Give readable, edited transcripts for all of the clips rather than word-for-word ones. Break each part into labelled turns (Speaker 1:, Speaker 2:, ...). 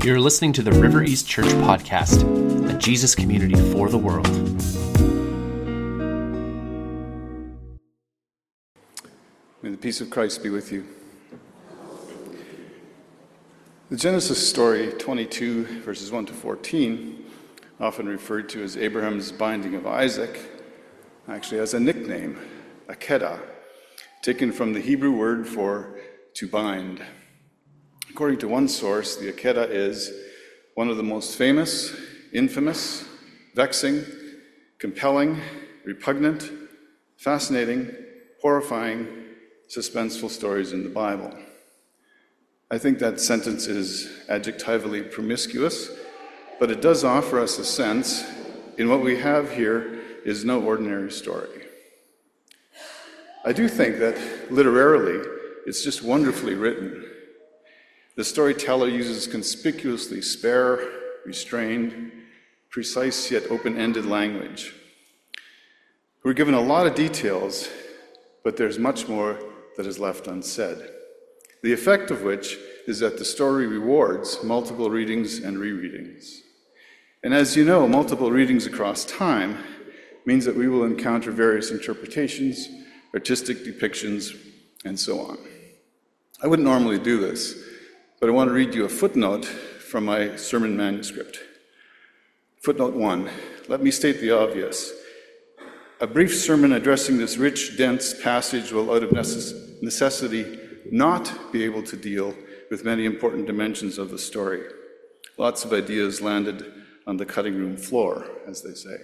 Speaker 1: You're listening to the River East Church podcast, a Jesus community for the world.
Speaker 2: May the peace of Christ be with you. The Genesis story, 22, verses 1 to 14, often referred to as Abraham's binding of Isaac, actually has a nickname, Akedah, taken from the Hebrew word for to bind. According to one source, the Akedah is one of the most famous, infamous, vexing, compelling, repugnant, fascinating, horrifying, suspenseful stories in the Bible. I think that sentence is adjectively promiscuous, but it does offer us a sense in what we have here is no ordinary story. I do think that literarily it's just wonderfully written. The storyteller uses conspicuously spare, restrained, precise yet open-ended language. We're given a lot of details, but there's much more that is left unsaid. The effect of which is that the story rewards multiple readings and rereadings. And as you know, multiple readings across time means that we will encounter various interpretations, artistic depictions, and so on. I wouldn't normally do this, but I want to read you a footnote from my sermon manuscript. Footnote 1. Let me state the obvious. A brief sermon addressing this rich, dense passage will, out of necessity, not be able to deal with many important dimensions of the story. Lots of ideas landed on the cutting room floor, as they say.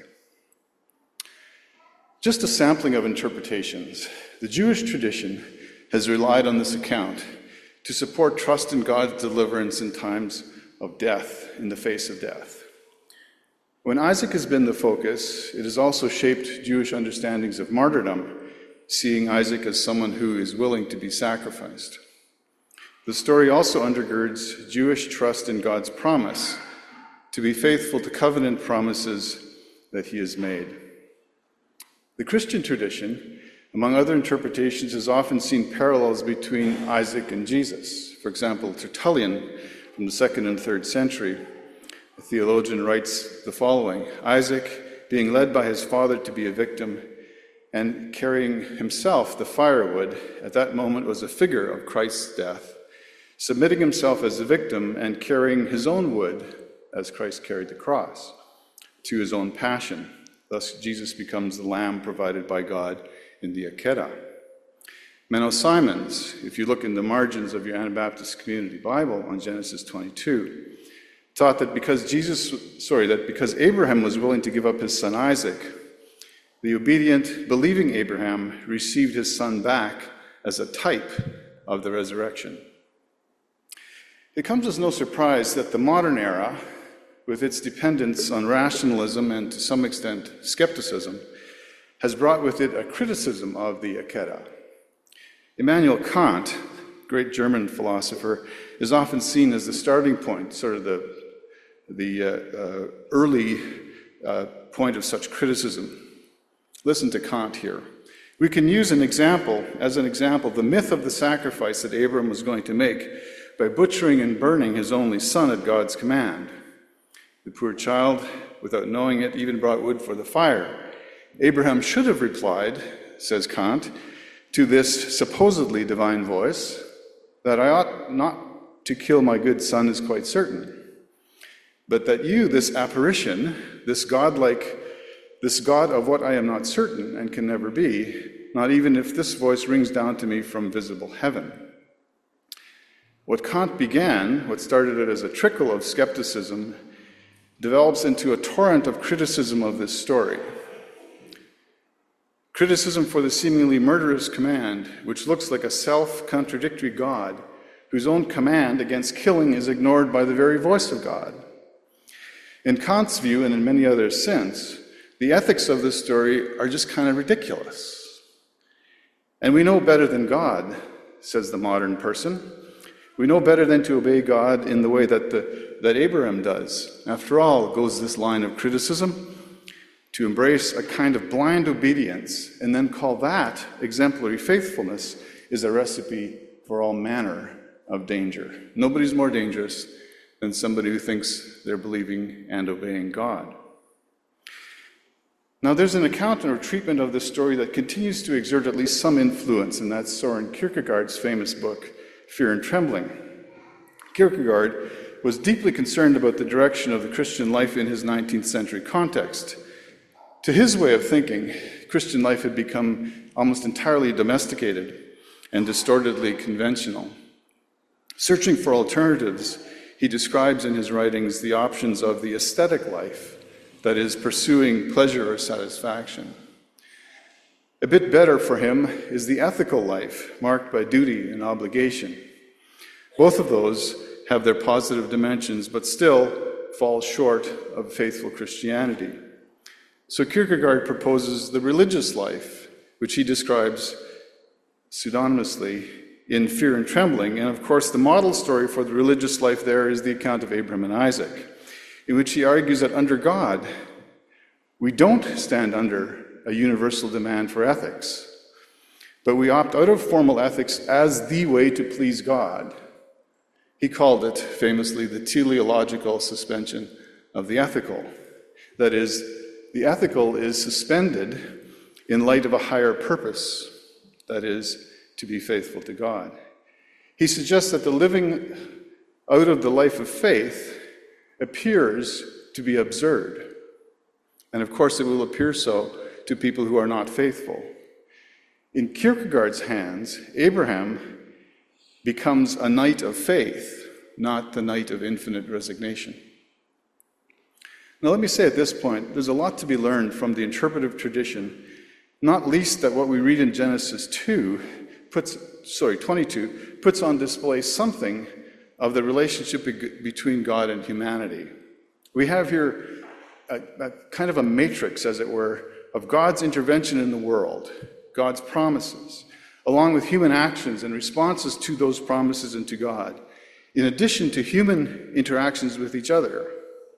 Speaker 2: Just a sampling of interpretations. The Jewish tradition has relied on this account to support trust in God's deliverance in times of death, in the face of death. When Isaac has been the focus, it has also shaped Jewish understandings of martyrdom, seeing Isaac as someone who is willing to be sacrificed. The story also undergirds Jewish trust in God's promise to be faithful to covenant promises that he has made. The Christian tradition, among other interpretations, has often seen parallels between Isaac and Jesus. For example, Tertullian from the 2nd and 3rd century, a theologian, writes the following: Isaac, being led by his father to be a victim and carrying himself the firewood, at that moment was a figure of Christ's death, submitting himself as a victim and carrying his own wood, as Christ carried the cross, to his own passion. Thus, Jesus becomes the lamb provided by God in the Akedah. Menno Simons, if you look in the margins of your Anabaptist Community Bible on Genesis 22, taught that because Abraham was willing to give up his son Isaac, the obedient, believing Abraham received his son back as a type of the resurrection. It comes as no surprise that the modern era, with its dependence on rationalism and to some extent skepticism, has brought with it a criticism of the Akedah. Immanuel Kant, great German philosopher, is often seen as the starting point, sort of the early point of such criticism. Listen to Kant here. We can use as an example, the myth of the sacrifice that Abraham was going to make by butchering and burning his only son at God's command. The poor child, without knowing it, even brought wood for the fire. Abraham should have replied, says Kant, to this supposedly divine voice, that I ought not to kill my good son is quite certain, but that you, this apparition, this God of what I am not certain and can never be, not even if this voice rings down to me from visible heaven. What Kant began, what started it as a trickle of skepticism, develops into a torrent of criticism of this story. Criticism for the seemingly murderous command, which looks like a self-contradictory God, whose own command against killing is ignored by the very voice of God. In Kant's view, and in many others since, the ethics of this story are just kind of ridiculous. And we know better than God, says the modern person. We know better than to obey God in the way that Abraham does. After all, goes this line of criticism, to embrace a kind of blind obedience and then call that exemplary faithfulness is a recipe for all manner of danger. Nobody's more dangerous than somebody who thinks they're believing and obeying God. Now, there's an account or treatment of this story that continues to exert at least some influence, and that's Søren Kierkegaard's famous book, Fear and Trembling. Kierkegaard was deeply concerned about the direction of the Christian life in his 19th century context. To his way of thinking, Christian life had become almost entirely domesticated and distortedly conventional. Searching for alternatives, he describes in his writings the options of the aesthetic life, that is, pursuing pleasure or satisfaction. A bit better for him is the ethical life, marked by duty and obligation. Both of those have their positive dimensions, but still fall short of faithful Christianity. So Kierkegaard proposes the religious life, which he describes pseudonymously in Fear and Trembling. And of course, the model story for the religious life there is the account of Abraham and Isaac, in which he argues that under God, we don't stand under a universal demand for ethics, but we opt out of formal ethics as the way to please God. He called it, famously, the teleological suspension of the ethical. That is, the ethical is suspended in light of a higher purpose, that is, to be faithful to God. He suggests that the living out of the life of faith appears to be absurd. And of course, it will appear so to people who are not faithful. In Kierkegaard's hands, Abraham becomes a knight of faith, not the knight of infinite resignation. Now, let me say at this point, there's a lot to be learned from the interpretive tradition, not least that what we read in Genesis 22 puts on display something of the relationship between God and humanity. We have here a kind of a matrix, as it were, of God's intervention in the world, God's promises, along with human actions and responses to those promises and to God, in addition to human interactions with each other.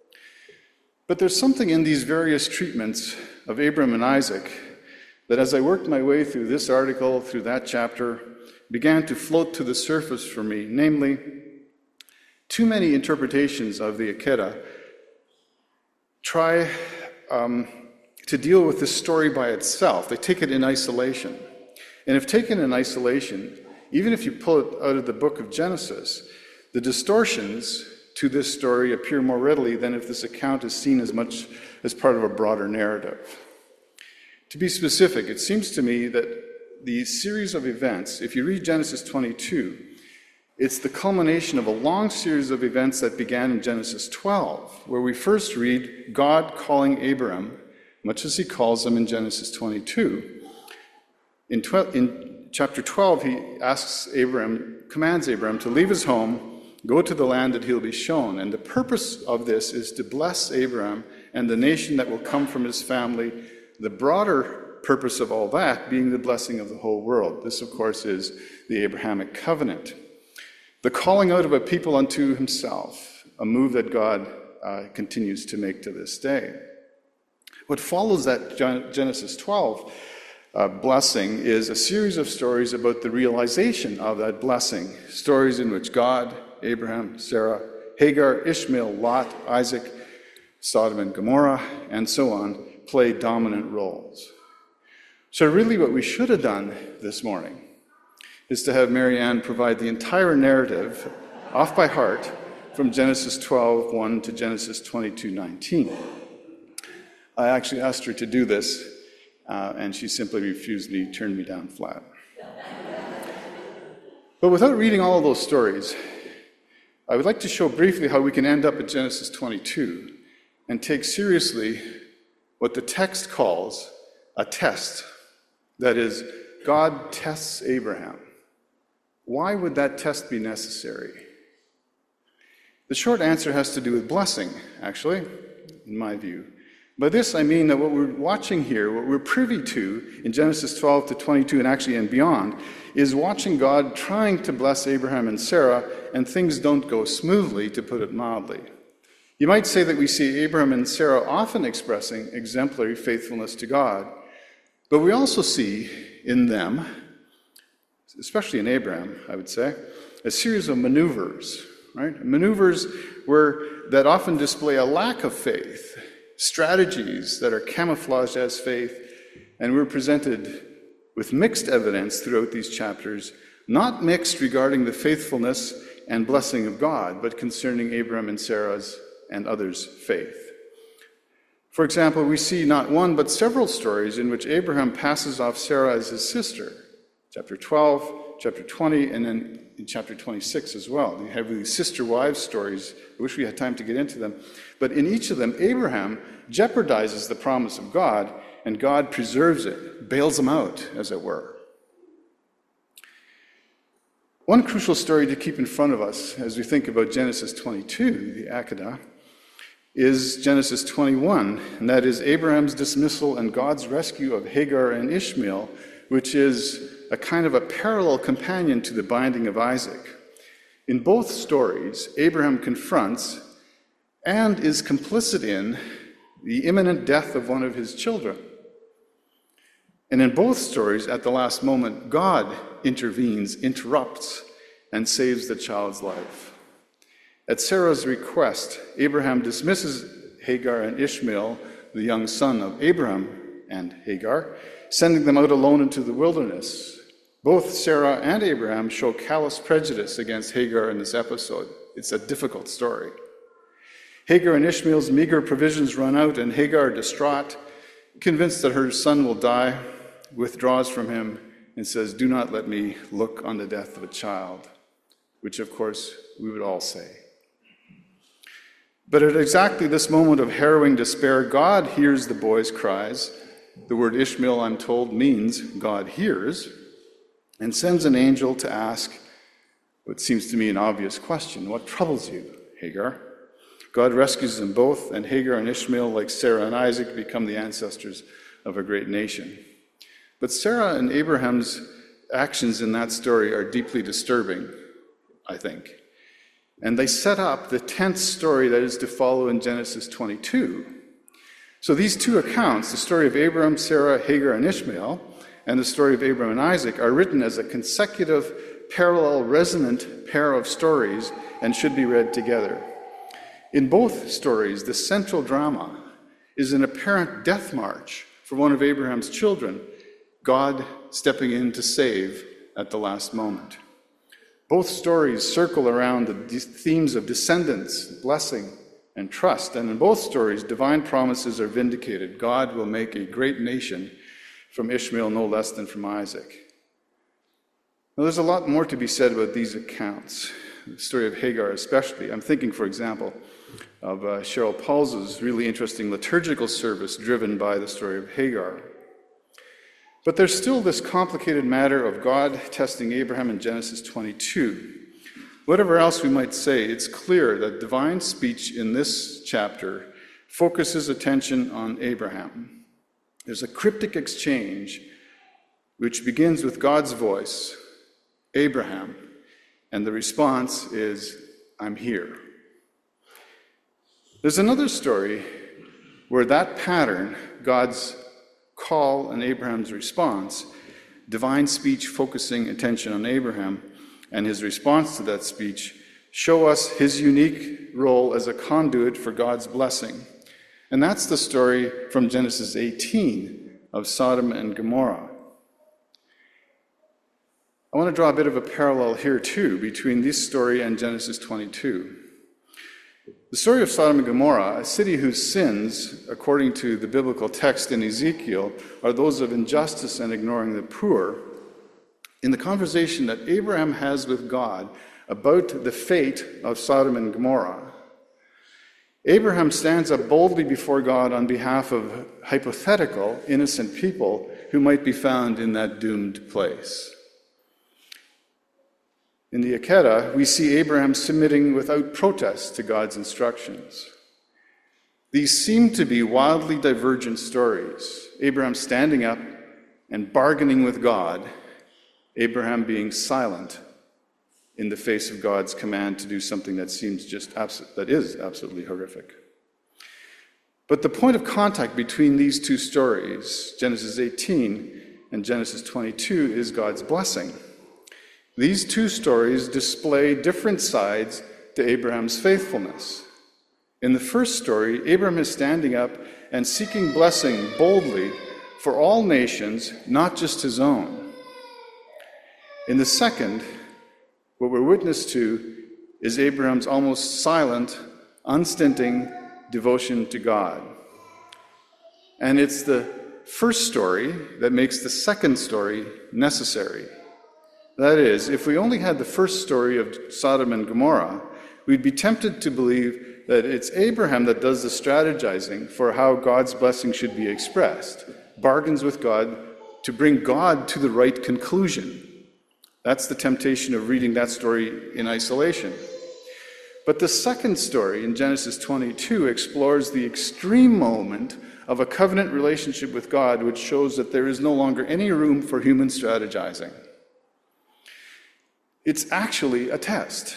Speaker 2: But there's something in these various treatments of Abraham and Isaac that, as I worked my way through this article, through that chapter, began to float to the surface for me, namely, too many interpretations of the Akedah try to deal with this story by itself. They take it in isolation. And if taken in isolation, even if you pull it out of the book of Genesis, the distortions to this story appear more readily than if this account is seen as much as part of a broader narrative. To be specific, it seems to me that the series of events, if you read Genesis 22, it's the culmination of a long series of events that began in Genesis 12, where we first read God calling Abram, much as he calls him in Genesis 22. In chapter 12, he commands Abram to leave his home, go to the land that he'll be shown. And the purpose of this is to bless Abram and the nation that will come from his family, the broader purpose of all that being the blessing of the whole world. This, of course, is the Abrahamic covenant. The calling out of a people unto himself, a move that God continues to make to this day. What follows that Genesis 12 blessing is a series of stories about the realization of that blessing, stories in which God, Abraham, Sarah, Hagar, Ishmael, Lot, Isaac, Sodom and Gomorrah, and so on, play dominant roles. So really what we should have done this morning is to have Marianne provide the entire narrative, off by heart, from Genesis 12:1 to Genesis 22:19. I actually asked her to do this, and she simply refused me, turned me down flat. But without reading all of those stories, I would like to show briefly how we can end up at Genesis 22 and take seriously what the text calls a test. That is, God tests Abraham. Why would that test be necessary? The short answer has to do with blessing, actually, in my view. By this, I mean that what we're watching here, what we're privy to in Genesis 12 to 22 and actually and beyond, is watching God trying to bless Abraham and Sarah, and things don't go smoothly, to put it mildly. You might say that we see Abraham and Sarah often expressing exemplary faithfulness to God, but we also see in them, especially in Abraham, I would say, a series of maneuvers, right? Maneuvers that often display a lack of faith, strategies that are camouflaged as faith, and we're presented with mixed evidence throughout these chapters, not mixed regarding the faithfulness and blessing of God, but concerning Abraham and Sarah's and others' faith. For example, we see not one but several stories in which Abraham passes off Sarah as his sister. Chapter 12, chapter 20, and then in chapter 26 as well. You have these sister-wives stories. I wish we had time to get into them. But in each of them, Abraham jeopardizes the promise of God, and God preserves it, bails him out, as it were. One crucial story to keep in front of us as we think about Genesis 22, the Akedah, is Genesis 21, and that is Abraham's dismissal and God's rescue of Hagar and Ishmael, which is a kind of a parallel companion to the binding of Isaac. In both stories, Abraham confronts and is complicit in the imminent death of one of his children. And in both stories, at the last moment, God intervenes, interrupts, and saves the child's life. At Sarah's request, Abraham dismisses Hagar and Ishmael, the young son of Abraham and Hagar, sending them out alone into the wilderness. Both Sarah and Abraham show callous prejudice against Hagar in this episode. It's a difficult story. Hagar and Ishmael's meager provisions run out, and Hagar, distraught, convinced that her son will die, withdraws from him and says, "Do not let me look on the death of a child," which, of course, we would all say. But at exactly this moment of harrowing despair, God hears the boy's cries. The word Ishmael, I'm told, means God hears, and sends an angel to ask what seems to me an obvious question: what troubles you, Hagar? God rescues them both, and Hagar and Ishmael, like Sarah and Isaac, become the ancestors of a great nation. But Sarah and Abraham's actions in that story are deeply disturbing, I think. And they set up the 10th story that is to follow in Genesis 22. So these two accounts, the story of Abraham, Sarah, Hagar, and Ishmael, and the story of Abraham and Isaac, are written as a consecutive, parallel, resonant pair of stories and should be read together. In both stories, the central drama is an apparent death march for one of Abraham's children, God stepping in to save at the last moment. Both stories circle around the themes of descendants, blessing, and trust. And in both stories, divine promises are vindicated. God will make a great nation from Ishmael no less than from Isaac. Now, there's a lot more to be said about these accounts, the story of Hagar especially. I'm thinking, for example, of Cheryl Paul's really interesting liturgical service driven by the story of Hagar. But there's still this complicated matter of God testing Abraham in Genesis 22. Whatever else we might say, it's clear that divine speech in this chapter focuses attention on Abraham. There's a cryptic exchange which begins with God's voice, "Abraham," and the response is, "I'm here." There's another story where that pattern, God's call and Abraham's response, divine speech focusing attention on Abraham, and his response to that speech, show us his unique role as a conduit for God's blessing. And that's the story from Genesis 18 of Sodom and Gomorrah. I want to draw a bit of a parallel here too between this story and Genesis 22. The story of Sodom and Gomorrah, a city whose sins, according to the biblical text in Ezekiel, are those of injustice and ignoring the poor. In the conversation that Abraham has with God about the fate of Sodom and Gomorrah, Abraham stands up boldly before God on behalf of hypothetical, innocent people who might be found in that doomed place. In the Akedah, we see Abraham submitting without protest to God's instructions. These seem to be wildly divergent stories. Abraham standing up and bargaining with God, Abraham being silent in the face of God's command to do something that is absolutely horrific. But the point of contact between these two stories, Genesis 18 and Genesis 22, is God's blessing. These two stories display different sides, to Abraham's faithfulness. In the first story, Abraham is standing up and seeking blessing boldly for all nations, not just his own. In the second, what we're witness to is Abraham's almost silent, unstinting devotion to God. And it's the first story that makes the second story necessary. That is, if we only had the first story of Sodom and Gomorrah, we'd be tempted to believe that it's Abraham that does the strategizing for how God's blessing should be expressed, bargains with God to bring God to the right conclusion. That's the temptation of reading that story in isolation. But the second story in Genesis 22 explores the extreme moment of a covenant relationship with God, which shows that there is no longer any room for human strategizing. It's actually a test.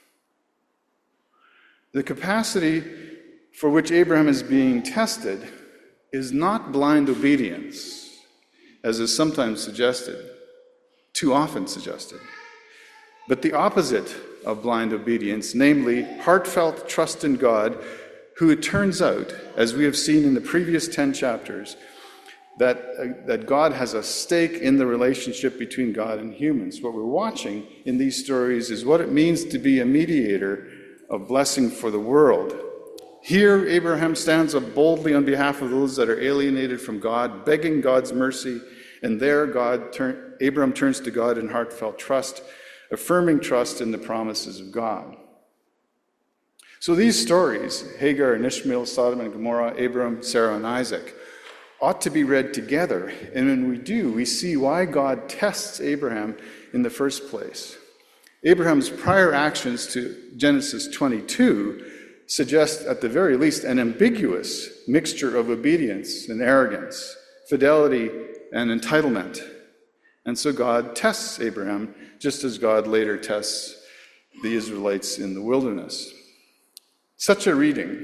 Speaker 2: The capacity for which Abraham is being tested is not blind obedience, as is sometimes suggested, too often suggested, but the opposite of blind obedience, namely heartfelt trust in God, who it turns out, as we have seen in the previous 10 chapters, that God has a stake in the relationship between God and humans. What we're watching in these stories is what it means to be a mediator of blessing for the world. Here, Abraham stands up boldly on behalf of those that are alienated from God, begging God's mercy, and there Abraham turns to God in heartfelt trust, affirming trust in the promises of God. So these stories, Hagar and Ishmael, Sodom and Gomorrah, Abraham, Sarah, and Isaac, ought to be read together. And when we do, we see why God tests Abraham in the first place. Abraham's prior actions to Genesis 22 suggest, at the very least, an ambiguous mixture of obedience and arrogance, fidelity and entitlement. And so God tests Abraham, just as God later tests the Israelites in the wilderness. Such a reading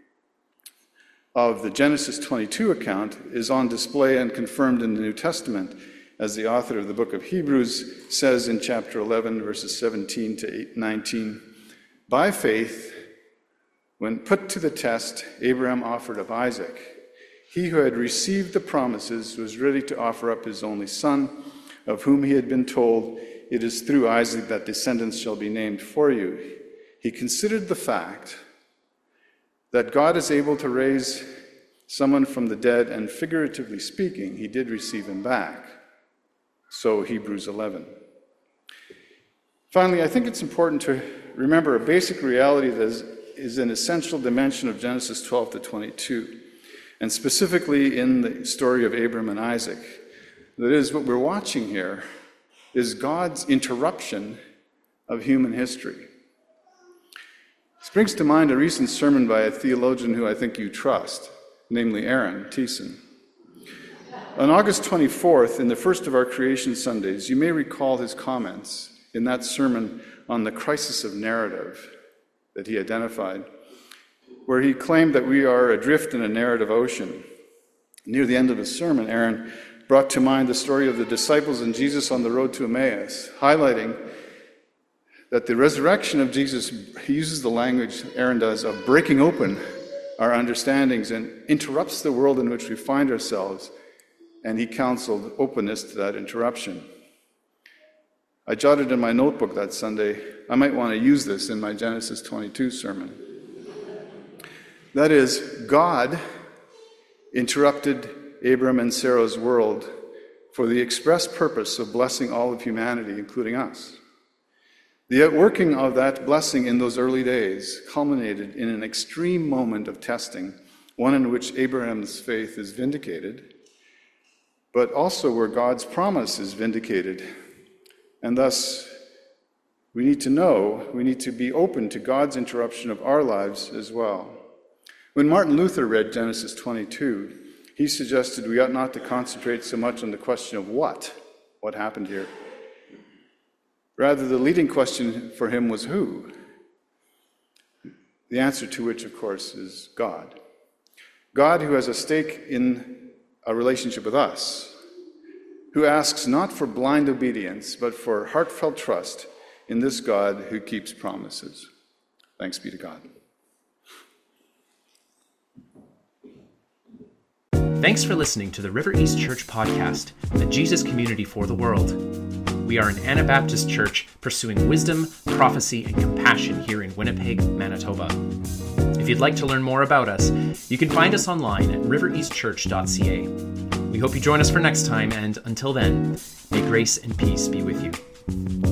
Speaker 2: of the Genesis 22 account is on display and confirmed in the New Testament, as the author of the book of Hebrews says in chapter 11, verses 17 to 19, "By faith, when put to the test, Abraham offered up Isaac. He who had received the promises was ready to offer up his only son, of whom he had been told, 'It is through Isaac that descendants shall be named for you.' He considered the fact that God is able to raise someone from the dead, and figuratively speaking, he did receive him back." So Hebrews 11. Finally, I think it's important to remember a basic reality that is an essential dimension of Genesis 12 to 22, and specifically in the story of Abram and Isaac. That is, what we're watching here is God's interruption of human history. This brings to mind a recent sermon by a theologian who I think you trust, namely Aaron Thiessen. On August 24th, in the first of our Creation Sundays, you may recall his comments in that sermon on the crisis of narrative that he identified, where he claimed that we are adrift in a narrative ocean. Near the end of his sermon, Aaron brought to mind the story of the disciples and Jesus on the road to Emmaus, highlighting that the resurrection of Jesus, he uses the language, Aaron does, of breaking open our understandings and interrupts the world in which we find ourselves, and he counseled openness to that interruption. I jotted in my notebook that Sunday, I might want to use this in my Genesis 22 sermon. That is, God interrupted Abram and Sarah's world for the express purpose of blessing all of humanity, including us. The outworking of that blessing in those early days culminated in an extreme moment of testing, one in which Abraham's faith is vindicated, but also where God's promise is vindicated. And thus, we need to be open to God's interruption of our lives as well. When Martin Luther read Genesis 22, he suggested we ought not to concentrate so much on the question of what happened here. Rather, the leading question for him was who? The answer to which, of course, is God. God, who has a stake in a relationship with us, who asks not for blind obedience, but for heartfelt trust in this God who keeps promises. Thanks be to God.
Speaker 1: Thanks for listening to the River East Church podcast, a Jesus community for the world. We are an Anabaptist church pursuing wisdom, prophecy, and compassion here in Winnipeg, Manitoba. If you'd like to learn more about us, you can find us online at rivereastchurch.ca. We hope you join us for next time, and until then, may grace and peace be with you.